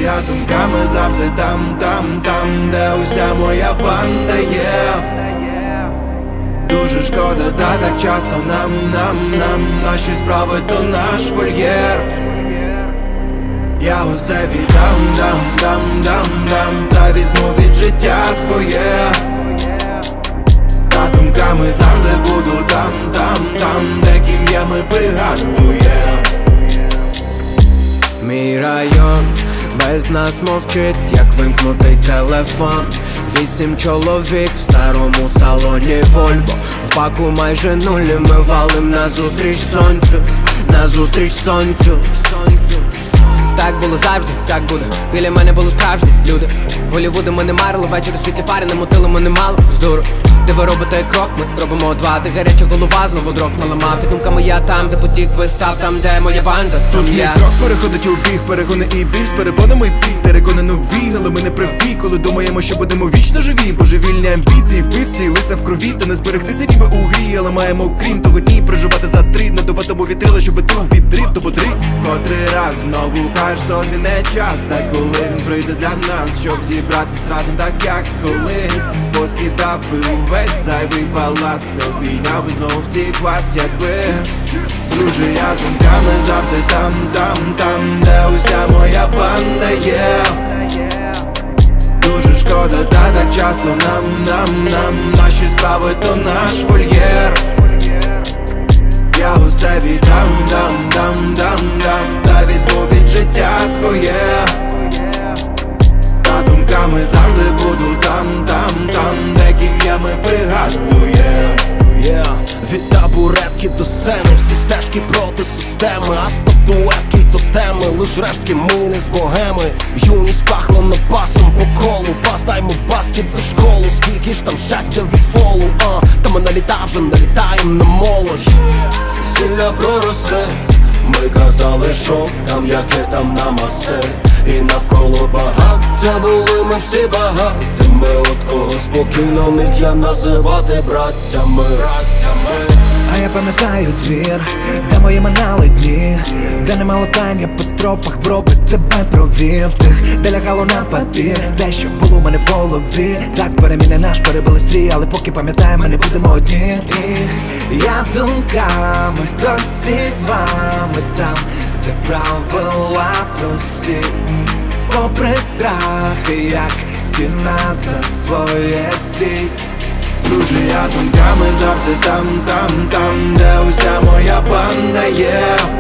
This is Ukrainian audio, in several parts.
я думками завжди там, де уся моя банда є. Дуже шкода, та так часто нам наші справи то наш вольєр. Я усе віддам, дам, та візьму від життя своє. Та думками завжди буду там, де ким ми пригадуєм. Мій район без нас мовчить, як вимкнутий телефон. 8 чоловік в старому салоні Вольво. В баку майже нулі, ми валим назустріч сонцю, назустріч сонцю. Так було завжди, так буде. Біля мене були справжні люди. Голлівуду ми не марили, ввечері в світлі фари не мутили, ми не мало здуру. Де ви робите крок, ми робимо два. Де гаряча голова, знову дров наламав. І думками я там, де потік вистав, там де моя банда, там тут я. Тут крок переходить у біг, перегони і біль. З перепонами пік, терекони нові, але ми не праві. Коли думаємо, що будемо вічно живі. Божевільні амбіції, вбивці, лиця в крові. Та не зберегтися ніби у грі. Але маємо крім того дні проживати за три. Надуватому вітрила, щоби ти відрив, то бодри. Котрий раз знову кажеш собі не час. Та коли він прийде для нас, щоб зібратись разом так як колись. Поскидав би увесь зайвий баласт, обійняв би знову всіх вас, якби. Друже, я думками завжди там, де уся моя банда є. Дуже шкода, та так часто нам наші справи то наш вольєр. Я усе віддам, дам, та візьму від життя своє. Та думками завжди буду там, де ким ми пригадуєм. Від табуретки до сцени, всі стежки проти системи, а статуетки то теми, лиш рештки ми не з богеми. Юність пахла напасом по колу, бас даймо в баскет за школу. Скільки ж там щастя від фолу, та ми вже налітаєм на молодь. Сілля проросте, ми казали, що там яке там намасте. І навколо багаття були ми всі багатими. От кого спокійно міг я називати браттями. А я пам'ятаю двір, де мої минали дні, де немало тайн, я по тропах броби тебе провів. Тих, де лягало на папір, де що було в мене в голові. Так переміни наш, перебили стрій, але поки пам'ятаємо, ми не будемо одні. І я думками досі з вами там, де правила прості. Попри страхи, як стіна за своє стій. Друже, я думками завжди там, де уся моя банда є.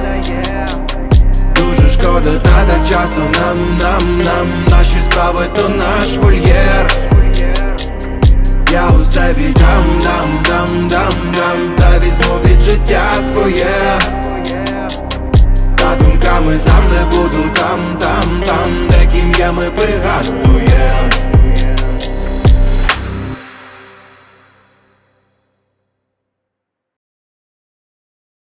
Дуже шкода, та так часто нам наші справи то наш вольєр. Я усе віддам, дам, та візьму від життя своє. Та думками завжди буду там, де ким ми пригадуєм.